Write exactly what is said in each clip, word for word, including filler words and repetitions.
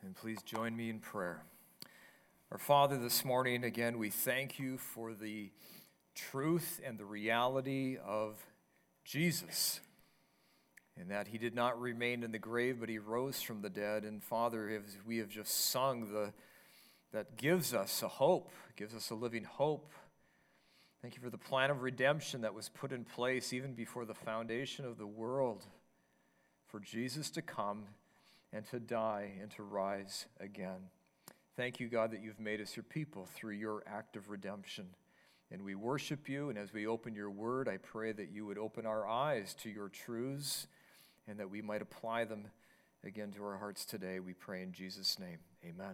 And please join me in prayer. Our Father, this morning, again, we thank you for the truth and the reality of Jesus, and that he did not remain in the grave, but he rose from the dead. And Father, as we have just sung, the, that gives us a hope, gives us a living hope. Thank you for the plan of redemption that was put in place even before the foundation of the world, for Jesus to come and to die and to rise again. Thank you, God, that you've made us your people through your act of redemption. And we worship you, and as we open your word, I pray that you would open our eyes to your truths and that we might apply them again to our hearts today. We pray in Jesus' name. Amen.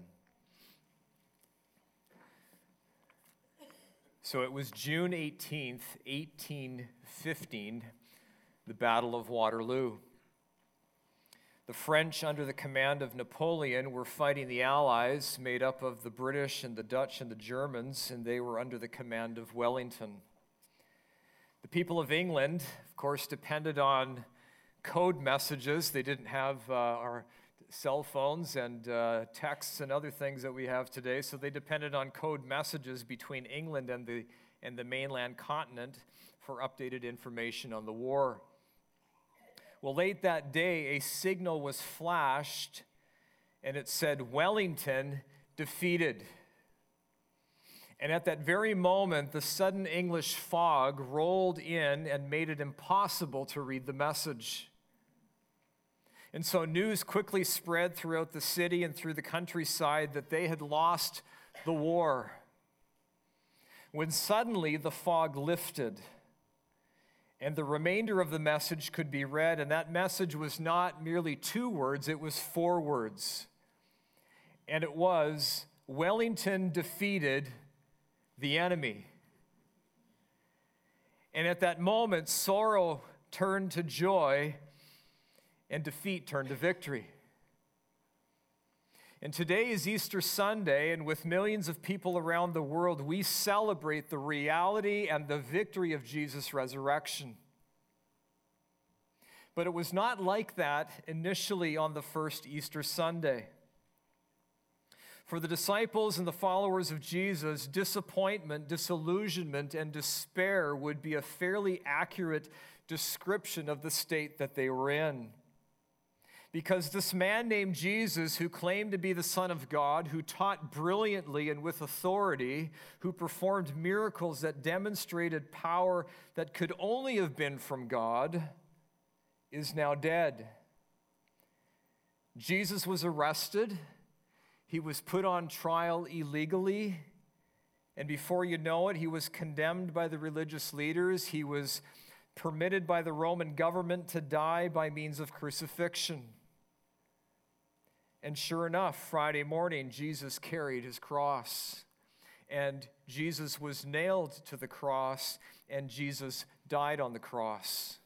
So it was June eighteenth, eighteen fifteen, the Battle of Waterloo. The French, under the command of Napoleon, were fighting the Allies, made up of the British and the Dutch and the Germans, and they were under the command of Wellington. The people of England, of course, depended on code messages. They didn't have uh, our cell phones and uh, texts and other things that we have today, so they depended on code messages between England and the, and the mainland continent for updated information on the war. Well, late that day, a signal was flashed, and it said, "Wellington defeated." And at that very moment, the sudden English fog rolled in and made it impossible to read the message. And so news quickly spread throughout the city and through the countryside that they had lost the war. When suddenly the fog lifted, and the remainder of the message could be read, and that message was not merely two words, it was four words. And it was, "Wellington defeated the enemy." And at that moment, sorrow turned to joy, and defeat turned to victory. And today is Easter Sunday, and with millions of people around the world, we celebrate the reality and the victory of Jesus' resurrection. But it was not like that initially on the first Easter Sunday. For the disciples and the followers of Jesus, disappointment, disillusionment, and despair would be a fairly accurate description of the state that they were in. Because this man named Jesus, who claimed to be the Son of God, who taught brilliantly and with authority, who performed miracles that demonstrated power that could only have been from God, is now dead. Jesus was arrested. He was put on trial illegally. And before you know it, he was condemned by the religious leaders. He was permitted by the Roman government to die by means of crucifixion. And sure enough, Friday morning, Jesus carried his cross. And Jesus was nailed to the cross, and Jesus died on the cross.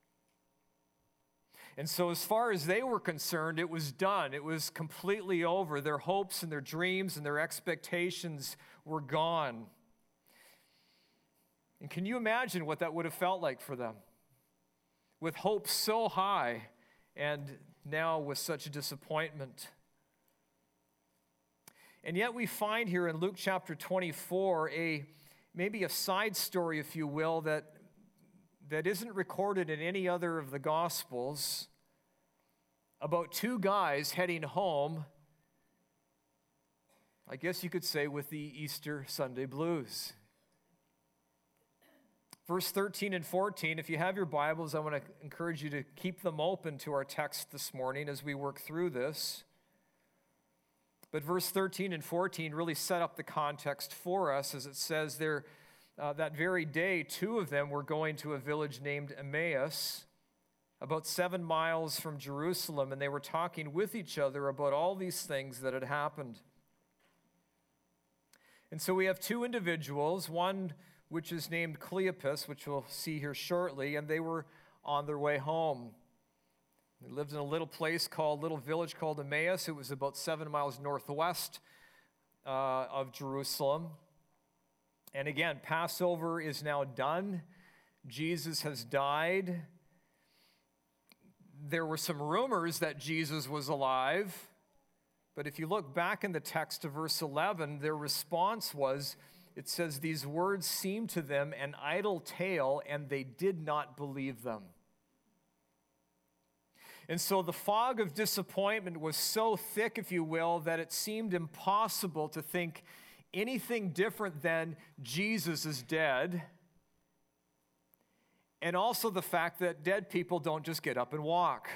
And so as far as they were concerned, it was done. It was completely over. Their hopes and their dreams and their expectations were gone. And can you imagine what that would have felt like for them? With hope so high, and now with such disappointment. And yet we find here in Luke chapter twenty-four a maybe a side story, if you will, that, that isn't recorded in any other of the Gospels, about two guys heading home, I guess you could say, with the Easter Sunday blues. Verse thirteen and fourteen, if you have your Bibles, I want to encourage you to keep them open to our text this morning as we work through this. But verse thirteen and fourteen really set up the context for us, as it says there, uh, that very day, two of them were going to a village named Emmaus, about seven miles from Jerusalem, and they were talking with each other about all these things that had happened. And so we have two individuals, one which is named Cleopas, which we'll see here shortly, and they were on their way home. They lived in a little place called, little village called Emmaus. It was about seven miles northwest uh, of Jerusalem. And again, Passover is now done. Jesus has died. There were some rumors that Jesus was alive. But if you look back in the text to verse eleven, their response was, it says, these words seemed to them an idle tale, and they did not believe them. And so the fog of disappointment was so thick, if you will, that it seemed impossible to think anything different than Jesus is dead. And also the fact that dead people don't just get up and walk.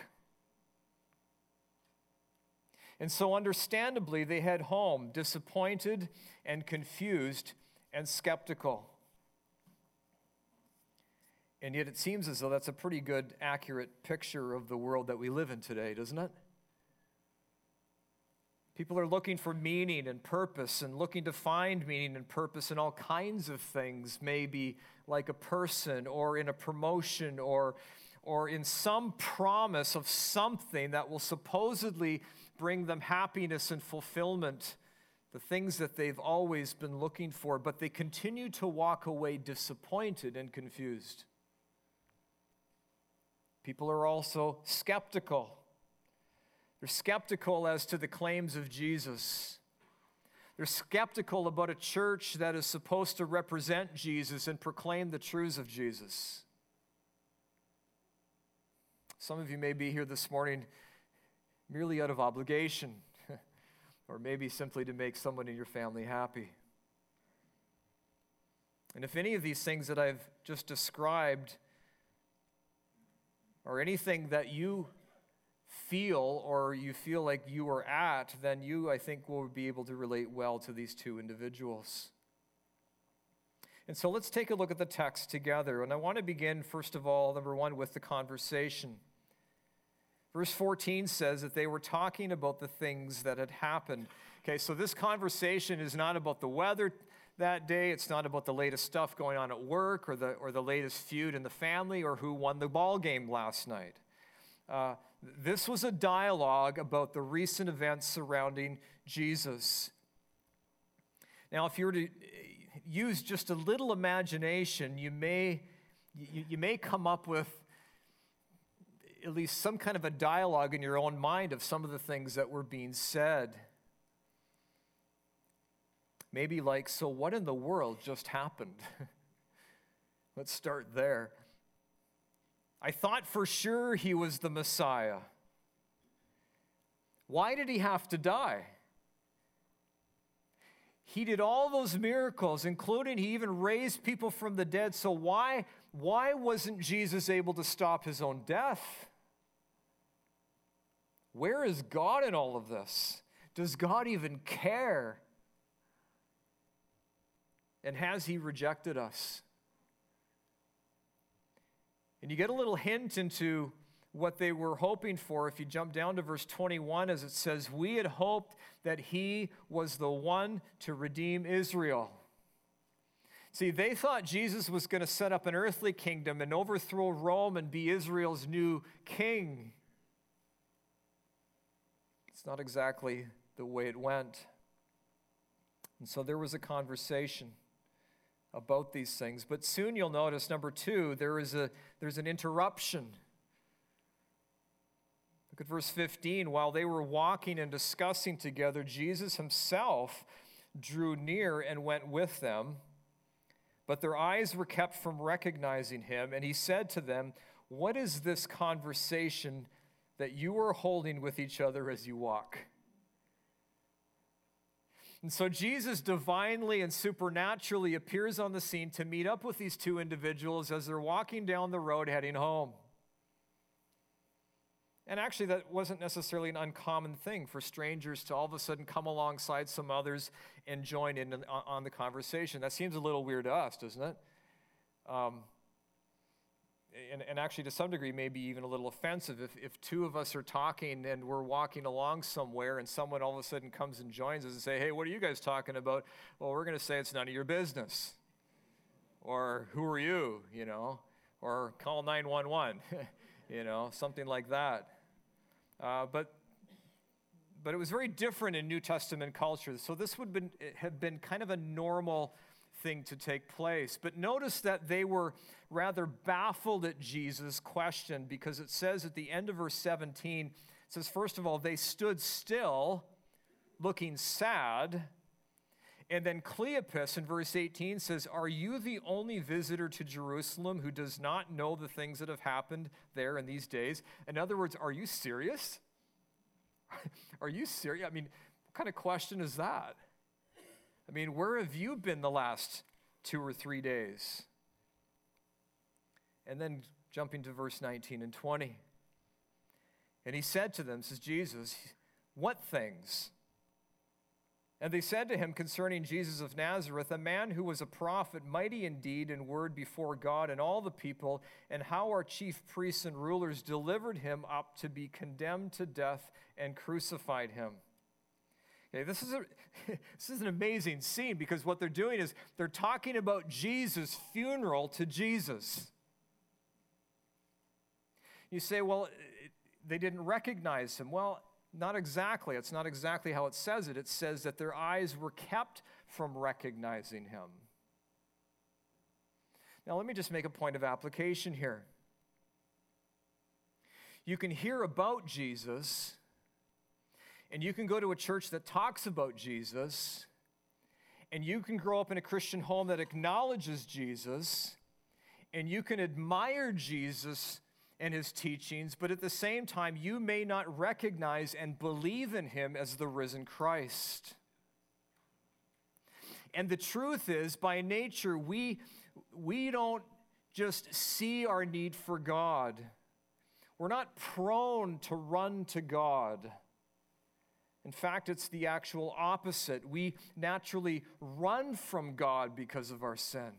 And so understandably, they head home disappointed and confused and skeptical. And yet it seems as though that's a pretty good, accurate picture of the world that we live in today, doesn't it? People are looking for meaning and purpose and looking to find meaning and purpose in all kinds of things, maybe like a person or in a promotion or, or in some promise of something that will supposedly bring them happiness and fulfillment, the things that they've always been looking for, but they continue to walk away disappointed and confused. People are also skeptical. They're skeptical as to the claims of Jesus. They're skeptical about a church that is supposed to represent Jesus and proclaim the truths of Jesus. Some of you may be here this morning merely out of obligation, or maybe simply to make someone in your family happy. And if any of these things that I've just described or anything that you feel or you feel like you are at, then you, I think, will be able to relate well to these two individuals. And so let's take a look at the text together. And I want to begin, first of all, number one, with the conversation. Verse fourteen says that they were talking about the things that had happened. Okay, so this conversation is not about the weather that day. It's not about the latest stuff going on at work or the, or the latest feud in the family or who won the ball game last night. Uh, this was a dialogue about the recent events surrounding Jesus. Now, if you were to use just a little imagination, you may, you, you may come up with at least some kind of a dialogue in your own mind of some of the things that were being said. Maybe like, so what in the world just happened? Let's start there. I thought for sure he was the Messiah. Why did he have to die? He did all those miracles, including he even raised people from the dead. So why, why wasn't Jesus able to stop his own death? Where is God in all of this? Does God even care? And has he rejected us? And you get a little hint into what they were hoping for if you jump down to verse twenty-one, as it says, we had hoped that he was the one to redeem Israel. See, they thought Jesus was going to set up an earthly kingdom and overthrow Rome and be Israel's new king. It's not exactly the way it went. And so there was a conversation about these things. But soon you'll notice, number two, there is a there's an interruption. Look at verse fifteen. While they were walking and discussing together, Jesus himself drew near and went with them. But their eyes were kept from recognizing him, and he said to them, what is this conversation that you are holding with each other as you walk? And so Jesus divinely and supernaturally appears on the scene to meet up with these two individuals as they're walking down the road heading home. And actually, that wasn't necessarily an uncommon thing for strangers to all of a sudden come alongside some others and join in on, on the conversation. That seems a little weird to us, doesn't it? Um, and, and actually, to some degree, maybe even a little offensive. If, if two of us are talking and we're walking along somewhere and someone all of a sudden comes and joins us and say, hey, what are you guys talking about? Well, we're going to say it's none of your business. Or who are you, you know? Or call nine one one, you know, something like that. Uh, but but it was very different in New Testament culture. So this would been, have been kind of a normal thing to take place. But notice that they were rather baffled at Jesus' question, because it says at the end of verse seventeen, it says, first of all, they stood still looking sad. And then Cleopas in verse eighteen says, "Are you the only visitor to Jerusalem who does not know the things that have happened there in these days?" In other words, are you serious? Are you serious? I mean, what kind of question is that? I mean, where have you been the last two or three days? And then jumping to verse nineteen and twenty. "And he said to them," says Jesus, "What things?" And they said to him concerning Jesus of Nazareth, a man who was a prophet, mighty in deed and word before God and all the people, and how our chief priests and rulers delivered him up to be condemned to death and crucified him. Okay, this is a this is an amazing scene, because what they're doing is they're talking about Jesus' funeral to Jesus. You say, well, they didn't recognize him. Well, not exactly. It's not exactly how it says it. It says that their eyes were kept from recognizing him. Now, let me just make a point of application here. You can hear about Jesus, and you can go to a church that talks about Jesus, and you can grow up in a Christian home that acknowledges Jesus, and you can admire Jesus and his teachings, but at the same time, you may not recognize and believe in him as the risen Christ. And the truth is, by nature, we, we don't just see our need for God. We're not prone to run to God. In fact, it's the actual opposite. We naturally run from God because of our sin.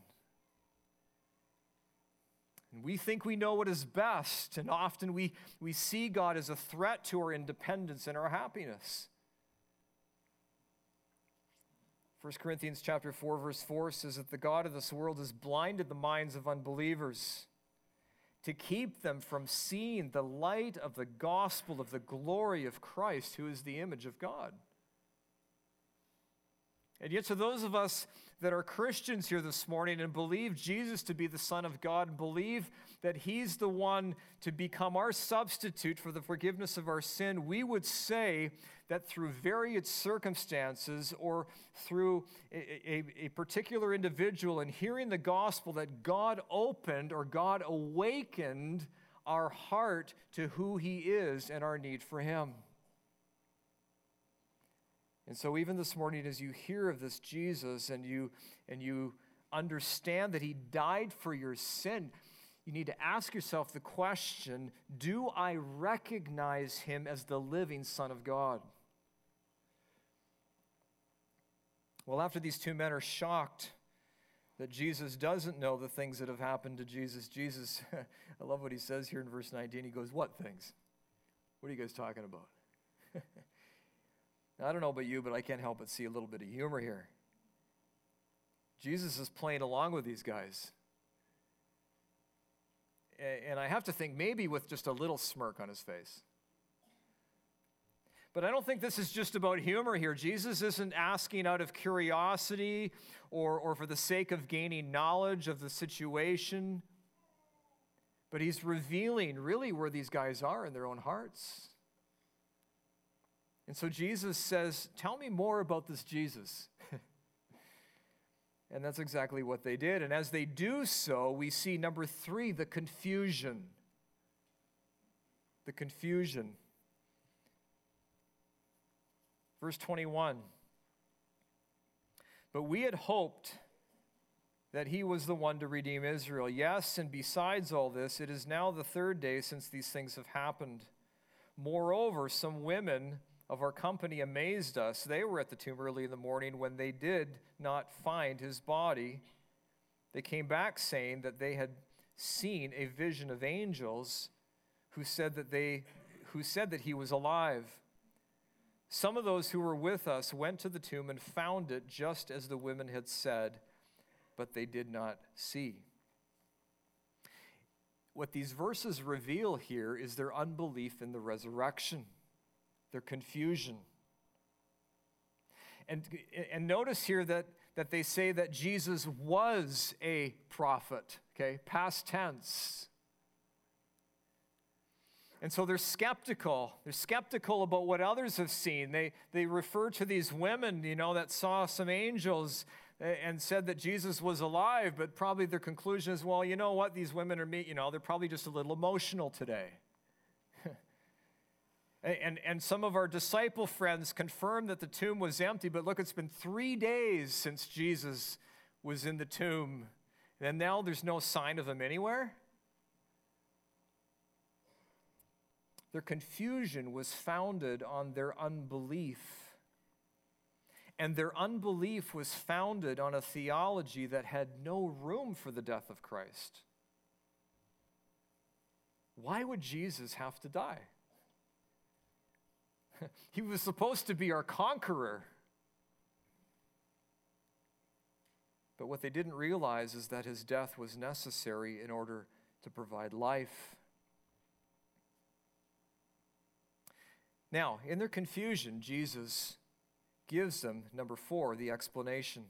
And we think we know what is best, and often we, we see God as a threat to our independence and our happiness. First Corinthians chapter four, verse four says that the God of this world has blinded the minds of unbelievers to keep them from seeing the light of the gospel of the glory of Christ, who is the image of God. And yet, to those of us that are Christians here this morning and believe Jesus to be the Son of God and believe that he's the one to become our substitute for the forgiveness of our sin, we would say that through various circumstances or through a, a, a particular individual and hearing the gospel, that God opened or God awakened our heart to who he is and our need for him. And so even this morning, as you hear of this Jesus and you, and you understand that he died for your sin, you need to ask yourself the question, do I recognize him as the living Son of God? Well, after these two men are shocked that Jesus doesn't know the things that have happened to Jesus, Jesus, I love what he says here in verse nineteen. He goes, "What things? What are you guys talking about?" I don't know about you, but I can't help but see a little bit of humor here. Jesus is playing along with these guys. And I have to think maybe with just a little smirk on his face. But I don't think this is just about humor here. Jesus isn't asking out of curiosity or, or for the sake of gaining knowledge of the situation. But he's revealing really where these guys are in their own hearts. And so Jesus says, "Tell me more about this Jesus." And that's exactly what they did. And as they do so, we see number three, the confusion. The confusion. Verse twenty-one. "But we had hoped that he was the one to redeem Israel. Yes, and besides all this, it is now the third day since these things have happened. Moreover, some women of our company amazed us. They were at the tomb early in the morning when they did not find his body. They came back saying that they had seen a vision of angels who said that they who said that he was alive. Some of those who were with us went to the tomb and found it just as the women had said, but they did not see." What these verses reveal here is their unbelief in the resurrection. Their confusion. And, and notice here that, that they say that Jesus was a prophet, okay? Past tense. And so they're skeptical. They're skeptical about what others have seen. They, they refer to these women, you know, that saw some angels and said that Jesus was alive, but probably their conclusion is, well, you know what, these women are, me, you know, they're probably just a little emotional today. and, and some of our disciple friends confirm that the tomb was empty, but look, it's been three days since Jesus was in the tomb, and now there's no sign of him anywhere. Their confusion was founded on their unbelief. And their unbelief was founded on a theology that had no room for the death of Christ. Why would Jesus have to die? He was supposed to be our conqueror. But what they didn't realize is that his death was necessary in order to provide life. Now, in their confusion, Jesus gives them, number four, the explanation.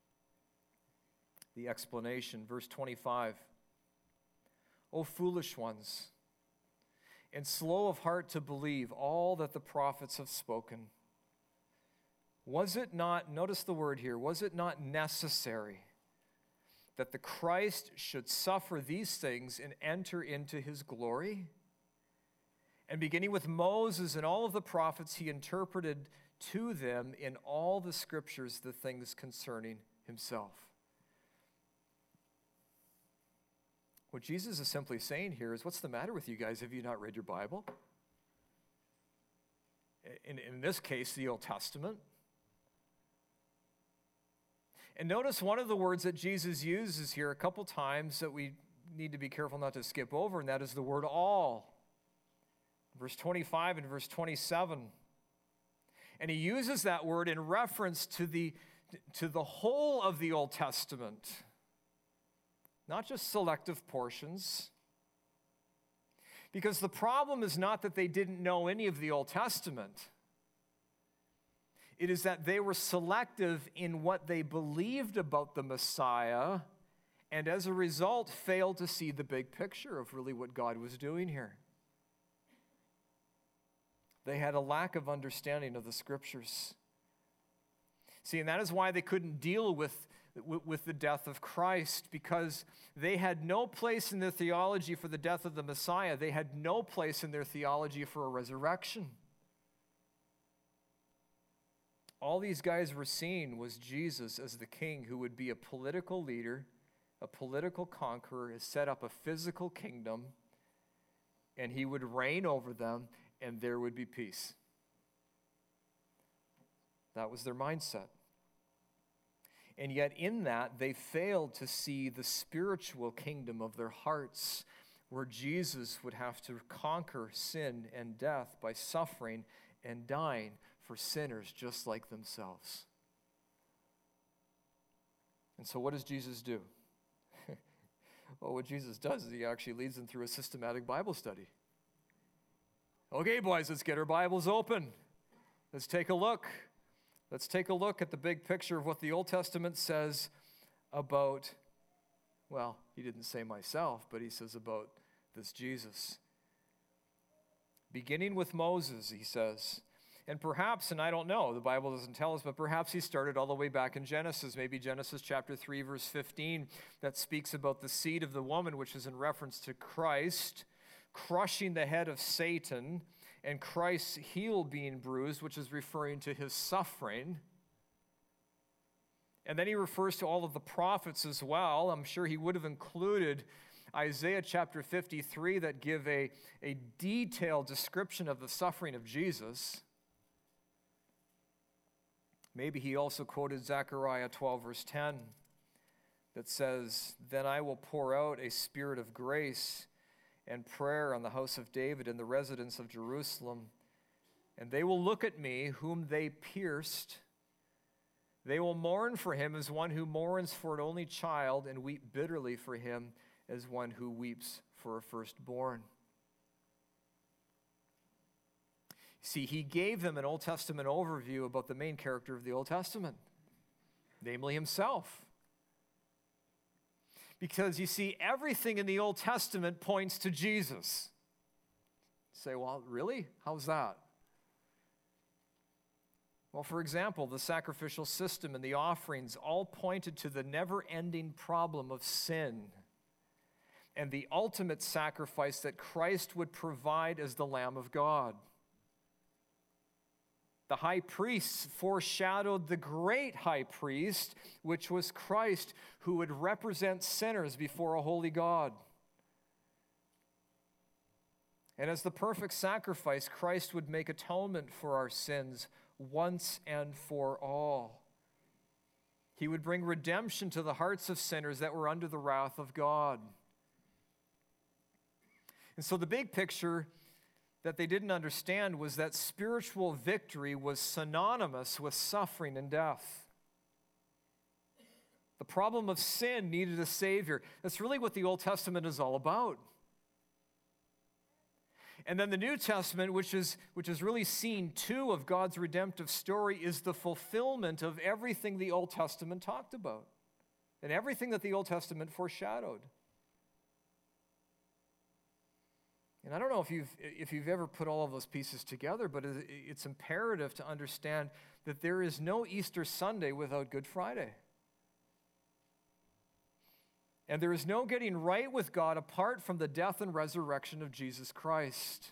The explanation, verse twenty-five. O foolish ones, and slow of heart to believe all that the prophets have spoken. Was it not, notice the word here, was it not necessary that the Christ should suffer these things and enter into his glory? And beginning with Moses and all of the prophets, he interpreted to them in all the scriptures the things concerning himself. What Jesus is simply saying here is, what's the matter with you guys? Have you not read your Bible? In, in this case, the Old Testament. And notice one of the words that Jesus uses here a couple times that we need to be careful not to skip over, and that is the word all. Verse twenty-five and verse twenty-seven. And he uses that word in reference to the, to the whole of the Old Testament, not just selective portions. Because the problem is not that they didn't know any of the Old Testament. It is that they were selective in what they believed about the Messiah, and as a result failed to see the big picture of really what God was doing here. They had a lack of understanding of the scriptures. See, and that is why they couldn't deal with, with, with the death of Christ, because they had no place in their theology for the death of the Messiah. They had no place in their theology for a resurrection. All these guys were seeing was Jesus as the king who would be a political leader, a political conqueror, set up a physical kingdom, and he would reign over them, and there would be peace. That was their mindset. And yet in that, they failed to see the spiritual kingdom of their hearts, where Jesus would have to conquer sin and death by suffering and dying for sinners just like themselves. And so what does Jesus do? Well, what Jesus does is he actually leads them through a systematic Bible study. Okay, boys, let's get our Bibles open. Let's take a look. Let's take a look at the big picture of what the Old Testament says about, well, he didn't say myself, but he says about this Jesus. Beginning with Moses, he says, and perhaps, and I don't know, the Bible doesn't tell us, but perhaps he started all the way back in Genesis, maybe Genesis chapter three, verse fifteen, that speaks about the seed of the woman, which is in reference to Christ, crushing the head of Satan, and Christ's heel being bruised, which is referring to his suffering. And then he refers to all of the prophets as well. I'm sure he would have included Isaiah chapter fifty-three that give a, a detailed description of the suffering of Jesus. Maybe he also quoted Zechariah twelve, verse ten, that says, "Then I will pour out a spirit of grace and prayer on the house of David and the residents of Jerusalem. And they will look at me, whom they pierced. They will mourn for him as one who mourns for an only child, and weep bitterly for him as one who weeps for a firstborn." See, he gave them an Old Testament overview about the main character of the Old Testament, namely himself. Because you see, everything in the Old Testament points to Jesus. Say, well, really? How's that? Well, for example, the sacrificial system and the offerings all pointed to the never-ending problem of sin and the ultimate sacrifice that Christ would provide as the Lamb of God. The high priests foreshadowed the great high priest, which was Christ, who would represent sinners before a holy God. And as the perfect sacrifice, Christ would make atonement for our sins once and for all. He would bring redemption to the hearts of sinners that were under the wrath of God. And so the big picture that they didn't understand was that spiritual victory was synonymous with suffering and death. The problem of sin needed a Savior. That's really what the Old Testament is all about. And then the New Testament, which is, which is really scene two of God's redemptive story, is the fulfillment of everything the Old Testament talked about and everything that the Old Testament foreshadowed. And I don't know if you've, if you've ever put all of those pieces together, but it's imperative to understand that there is no Easter Sunday without Good Friday. And there is no getting right with God apart from the death and resurrection of Jesus Christ.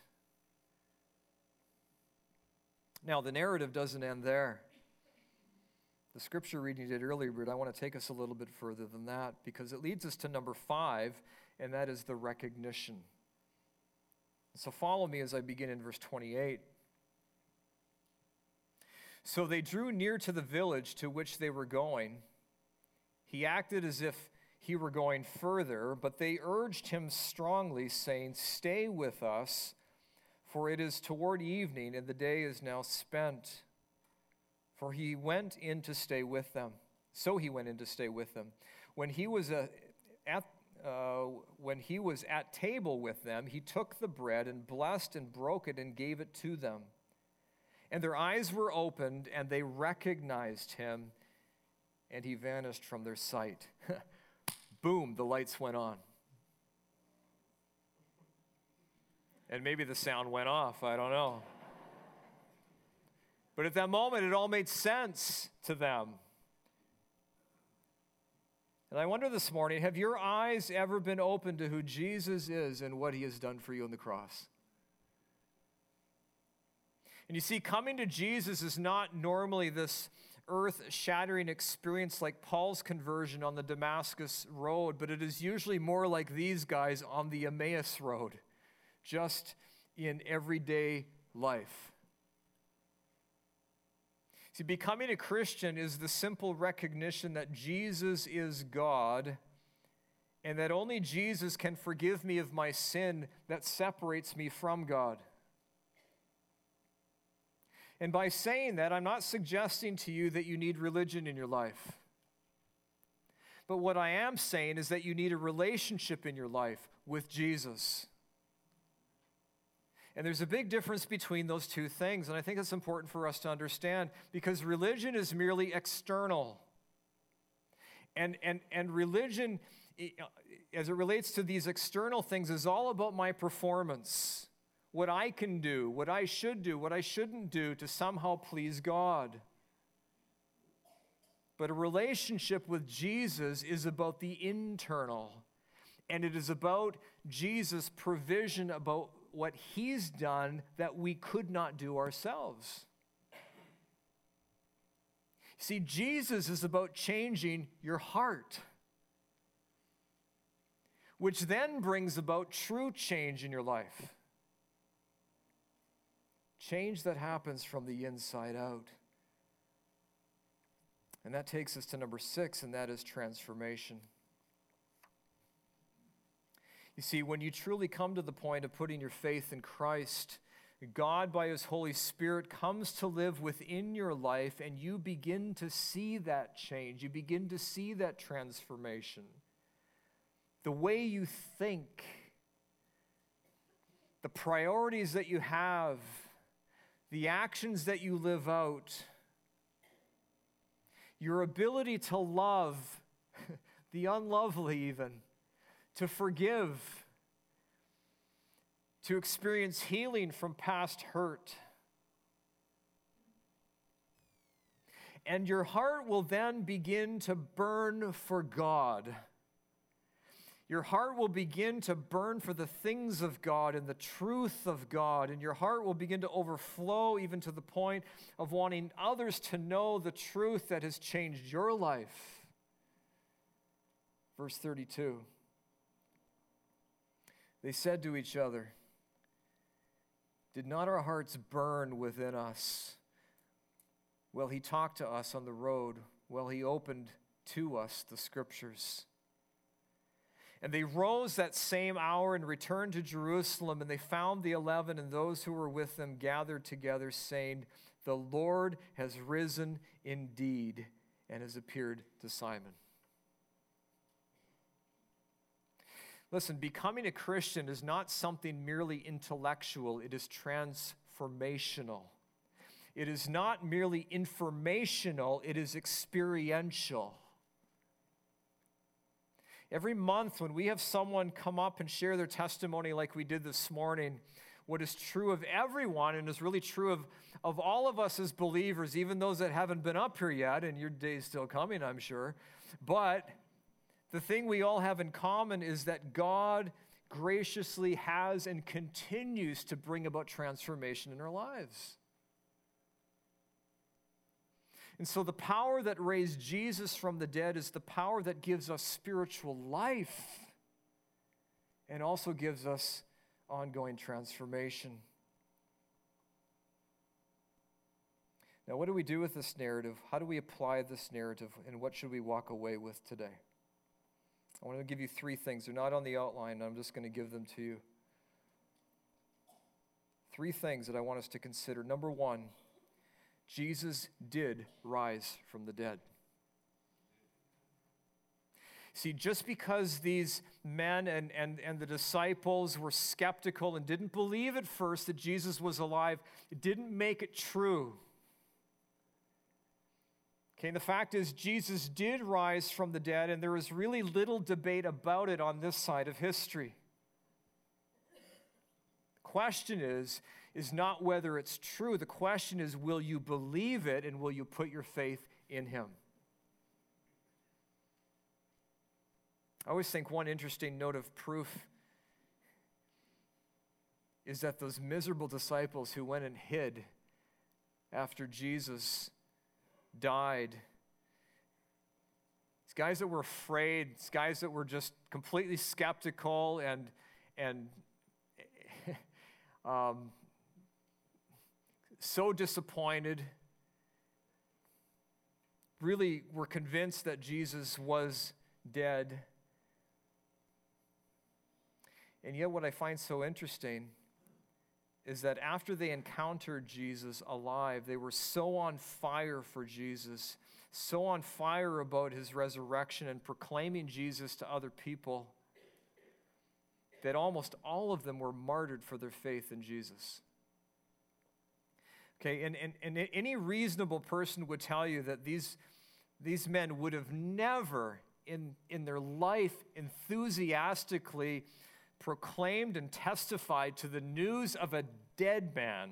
Now, the narrative doesn't end there. The scripture reading you did earlier, but I want to take us a little bit further than that because it leads us to number five, and that is the recognition. So follow me as I begin in verse twenty-eight. So they drew near to the village to which they were going. He acted as if he were going further, but they urged him strongly, saying, "Stay with us, for it is toward evening, and the day is now spent." For he went in to stay with them. So he went in to stay with them. When he was uh, at uh, when he was at table with them, he took the bread and blessed and broke it and gave it to them. And their eyes were opened, and they recognized him, and he vanished from their sight. Boom, the lights went on. And maybe the sound went off, I don't know. But at that moment, it all made sense to them. And I wonder this morning, have your eyes ever been opened to who Jesus is and what he has done for you on the cross? And you see, coming to Jesus is not normally this earth-shattering experience like Paul's conversion on the Damascus road, but it is usually more like these guys on the Emmaus road, just in everyday life. See, becoming a Christian is the simple recognition that Jesus is God and that only Jesus can forgive me of my sin that separates me from God. And by saying that, I'm not suggesting to you that you need religion in your life. But what I am saying is that you need a relationship in your life with Jesus. And there's a big difference between those two things, and I think it's important for us to understand because religion is merely external. And, and, and religion, as it relates to these external things, is all about my performance, what I can do, what I should do, what I shouldn't do to somehow please God. But a relationship with Jesus is about the internal, and it is about Jesus' provision about what he's done that we could not do ourselves. See, Jesus is about changing your heart, which then brings about true change in your life. Change that happens from the inside out. And that takes us to number six, and that is transformation. You see, when you truly come to the point of putting your faith in Christ, God, by his Holy Spirit, comes to live within your life, and you begin to see that change. You begin to see that transformation. The way you think, the priorities that you have, the actions that you live out, your ability to love the unlovely even, to forgive, to experience healing from past hurt. And your heart will then begin to burn for God. Your heart will begin to burn for the things of God and the truth of God, and your heart will begin to overflow even to the point of wanting others to know the truth that has changed your life. Verse thirty-two. They said to each other, "Did not our hearts burn within us while he talked to us on the road, while he opened to us the Scriptures?" And they rose that same hour and returned to Jerusalem, and they found the eleven and those who were with them gathered together, saying, "The Lord has risen indeed and has appeared to Simon." Listen, becoming a Christian is not something merely intellectual, it is transformational. It is not merely informational, it is experiential. Every month when we have someone come up and share their testimony like we did this morning, what is true of everyone and is really true of, of all of us as believers, even those that haven't been up here yet, and your day's still coming, I'm sure. But the thing we all have in common is that God graciously has and continues to bring about transformation in our lives. And so the power that raised Jesus from the dead is the power that gives us spiritual life and also gives us ongoing transformation. Now, what do we do with this narrative? How do we apply this narrative? And what should we walk away with today? I want to give you three things. They're not on the outline. I'm just going to give them to you. Three things that I want us to consider. Number one, Jesus did rise from the dead. See, just because these men and, and, and the disciples were skeptical and didn't believe at first that Jesus was alive, it didn't make it true. Okay, and the fact is, Jesus did rise from the dead, and there is really little debate about it on this side of history. The question is, is not whether it's true. The question is, will you believe it and will you put your faith in him? I always think one interesting note of proof is that those miserable disciples who went and hid after Jesus died, these guys that were afraid, these guys that were just completely skeptical and, and um, so disappointed, really were convinced that Jesus was dead. And yet what I find so interesting is that after they encountered Jesus alive, they were so on fire for Jesus, so on fire about his resurrection and proclaiming Jesus to other people, that almost all of them were martyred for their faith in Jesus. Okay, and, and, and any reasonable person would tell you that these, these men would have never in, in their life enthusiastically proclaimed and testified to the news of a dead man.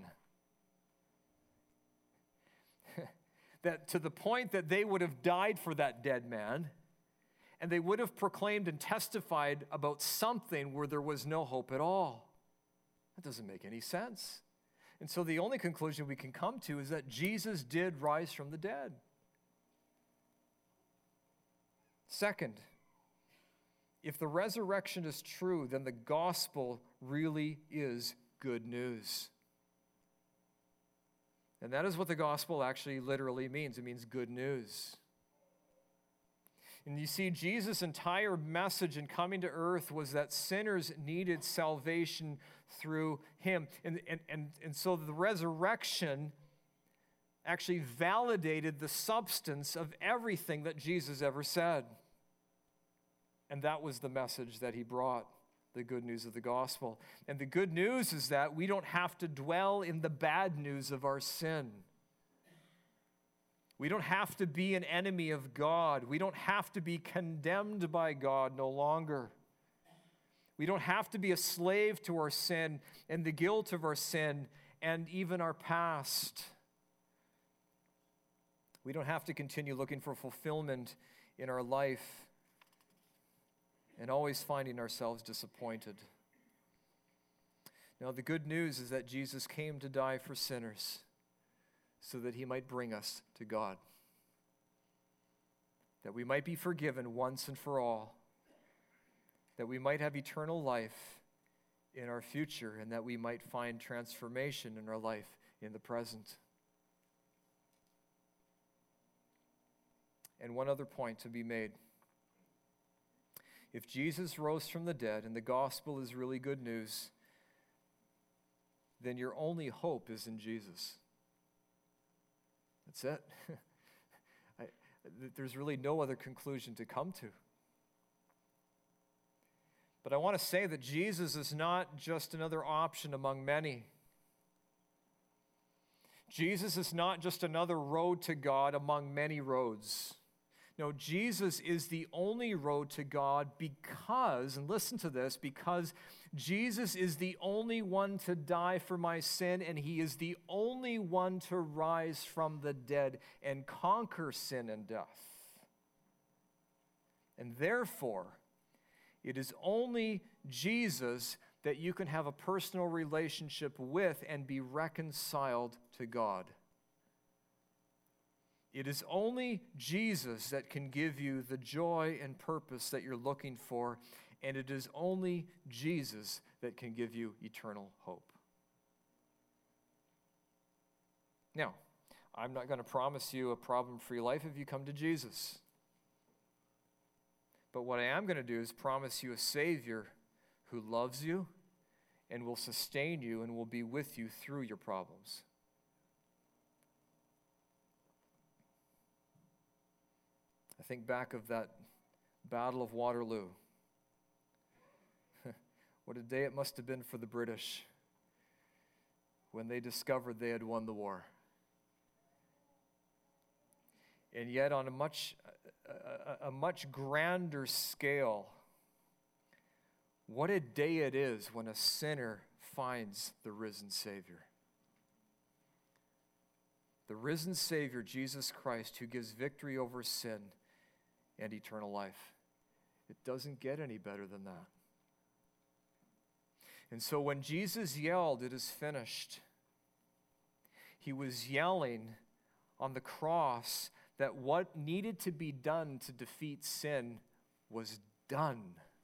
That to the point that they would have died for that dead man, and they would have proclaimed and testified about something where there was no hope at all. That doesn't make any sense. And so the only conclusion we can come to is that Jesus did rise from the dead. Second, if the resurrection is true, then the gospel really is good news. And that is what the gospel actually literally means. It means good news. And you see, Jesus' entire message in coming to earth was that sinners needed salvation through him. And, and, and, and so the resurrection actually validated the substance of everything that Jesus ever said. And that was the message that he brought, the good news of the gospel. And the good news is that we don't have to dwell in the bad news of our sin. We don't have to be an enemy of God. We don't have to be condemned by God no longer. We don't have to be a slave to our sin and the guilt of our sin and even our past. We don't have to continue looking for fulfillment in our life and always finding ourselves disappointed. Now, the good news is that Jesus came to die for sinners so that he might bring us to God, that we might be forgiven once and for all, that we might have eternal life in our future, and that we might find transformation in our life in the present. And one other point to be made. If Jesus rose from the dead and the gospel is really good news, then your only hope is in Jesus. That's it. I, there's really no other conclusion to come to. But I want to say that Jesus is not just another option among many. Jesus is not just another road to God among many roads. No, Jesus is the only road to God because, and listen to this, because Jesus is the only one to die for my sin, and he is the only one to rise from the dead and conquer sin and death. And therefore, it is only Jesus that you can have a personal relationship with and be reconciled to God. It is only Jesus that can give you the joy and purpose that you're looking for, and it is only Jesus that can give you eternal hope. Now, I'm not going to promise you a problem-free life if you come to Jesus. But what I am going to do is promise you a Savior who loves you and will sustain you and will be with you through your problems. I think back of that Battle of Waterloo. What a day it must have been for the British when they discovered they had won the war. And yet on a much, a, a much grander scale, what a day it is when a sinner finds the risen Savior. The risen Savior, Jesus Christ, who gives victory over sin and eternal life. It doesn't get any better than that. And so when Jesus yelled, "It is finished," he was yelling on the cross that what needed to be done to defeat sin was done.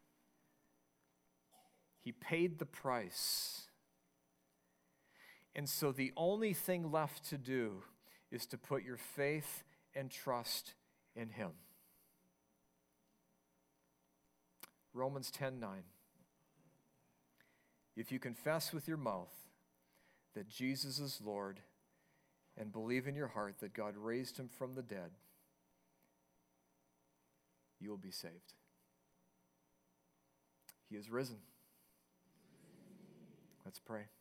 He paid the price. And so the only thing left to do is to put your faith and trust in him. Romans ten nine. If you confess with your mouth that Jesus is Lord and believe in your heart that God raised him from the dead, you will be saved. He is risen. Let's pray.